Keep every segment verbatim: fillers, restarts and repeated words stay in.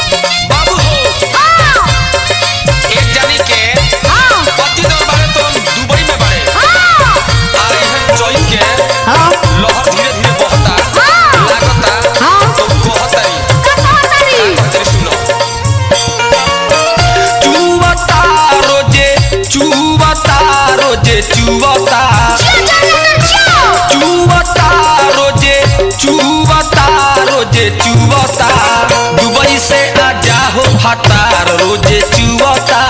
बाबू हो एक जानी के पति दर बारे तो दुबई में बारे आई हम चोई के लहर धीरे धीरे बहता लागता तो कहतारी कहतारी सुनो चुवता रोजे चुवता रोजे चुवता चुवता रोजे चुवता रोजे चुवता दुबई से आजा हो फटार रोजे चुवता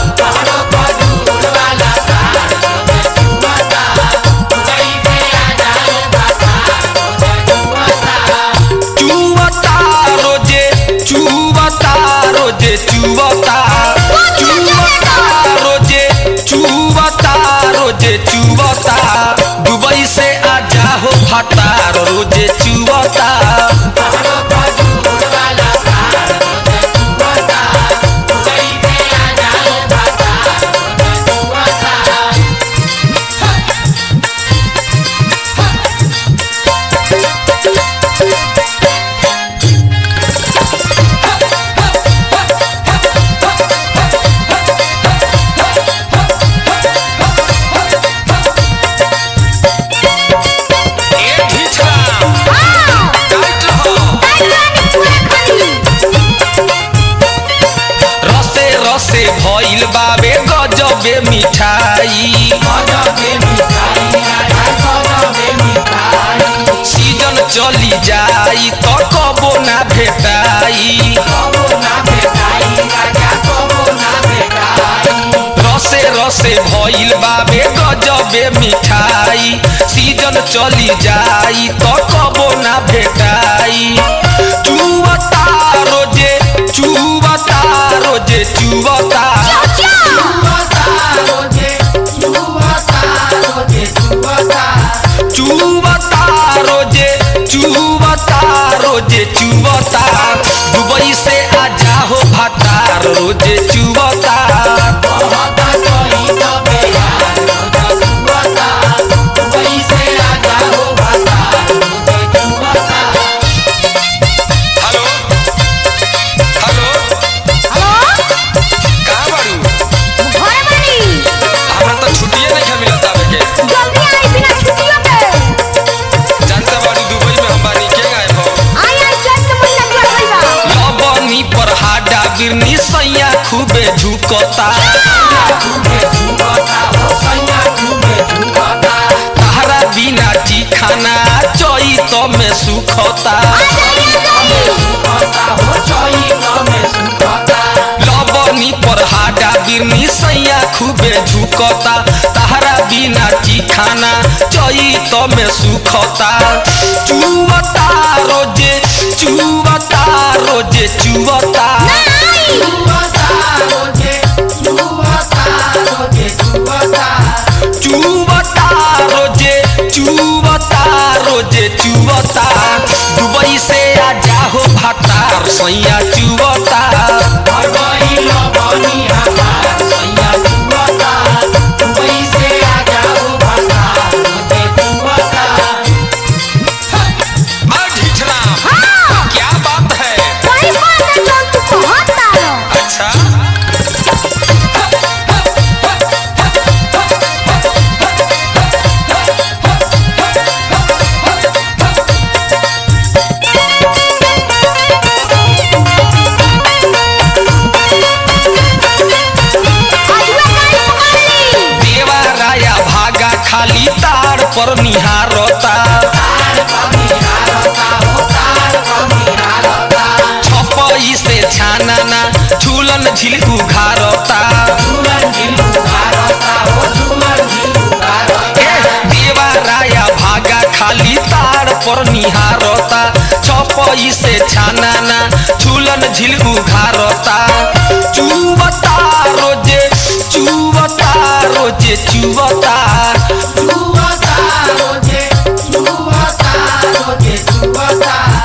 चुवता रोजे चुवता रोजे चुवता चुवता रोजे चुवता रोजे चुवता दुबई से आजा हो फटार रोजे चुवता से भइल बाबे गजबे मिठाई सीजन चली जाई तो कबो ना भेटाई रसे रसे भइल बाबे गजबे मिठाई सीजन चली जाई तो कबो ना भेटाई चुवता रोजे चुवता रोजे चुवता चुवता रोजे चुवता रोजे चुवता चुवता रोजे चुवता रोजे चुवता दुबई से आजा हो भटार रोजे चुवता बिरनी सैया खूबे झुकता तारा बिना चिखाना चैत में सुखता लबनी पर हाडा बिरनी सैया खूबे झुकता तारा बिना चिखाना चैत में सुखता चुवता रोजे चुवता रोजे चुवता चुवता रोजे चुवता रोजे चुवता चुवता रोजे चुवता रोजे चुवता दुबई से आजा हो भटार सैया चुवता दुबई से आजा हो भटार रोजे चुवता क्या बात है अच्छा देवा राया भागा खाली तार पर निहारता छपई से छानाना झूलन झिलकू घारता देवा राया भागा खाली तार पर निहारता छपई से छानाना झूलन झिलकू घारता चुवता रोजे चुवता रोजे चुवता चुवता रोजे चुवता रोजे चुवता